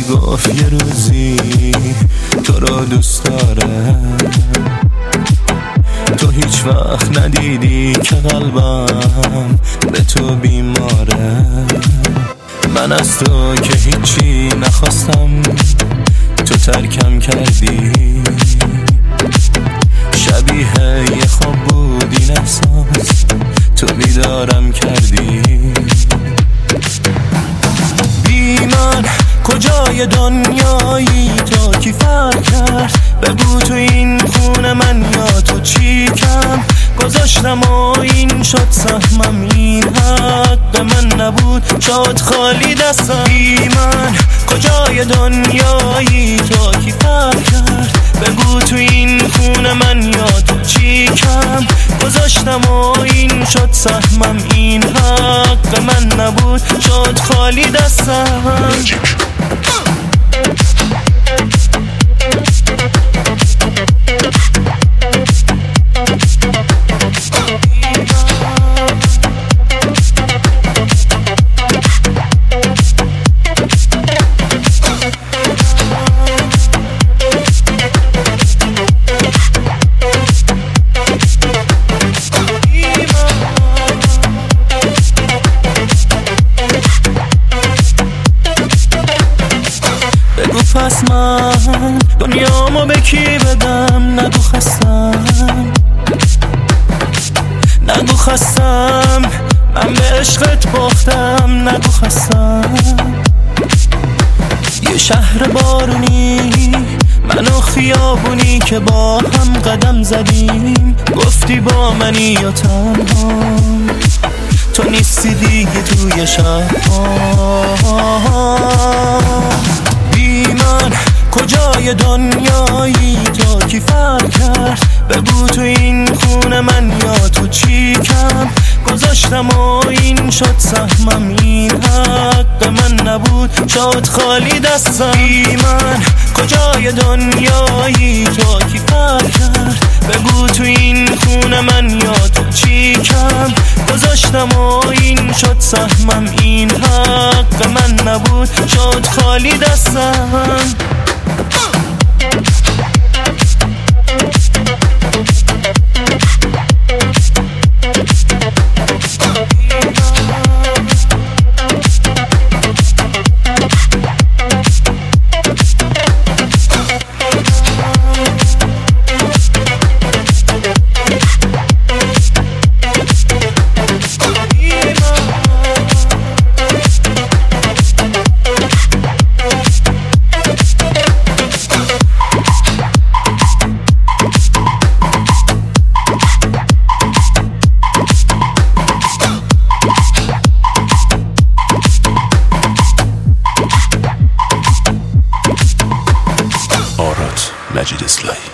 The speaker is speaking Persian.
گفت یه روزی تو رو دوست دارم، تو هیچ وقت ندیدی که قلبم به تو بیماره. من از تو که هیچی نخواستم، تو ترکم کردی. شبیه یه خواب بود این احساس، تو بیدارم کردی. بی من کجای دنیایی؟ تو کی فرق کرد؟ بگو تو این خونه من یا تو چیکم گذاشتم و این شد سهمم. این حق من نبود، شد خالی دستم. بی من کجای دنیایی؟ تو کی فرق کرد؟ بگو تو این خونه من یا تو چیکم گذاشتم و این شد سهمم. این حق من نبود، شد خالی دستم. پس من دنیامو به کی بدم؟ نگو خستم، من به عشقت باختم. نگو خستم. یه شهر بارونی من و خیابونی که با هم قدم زدیم، گفتی با منی یا تنها، تو نیستی دیگه توی شهرها. من کجای دنیایی؟ تو کی فرق کرد؟ بگو تو این خونه من یا تو چیکم گذاشتم و این شد سهمم. این حق من نبود، شد خالی دستم. بی من کجای دنیایی؟ تو کی فرق کرد؟ بگو تو این خونه من یا تو چیکم گذاشتم و این شد سهمم. این حق من نبود، شد خالی دستم. مجید اسلامی.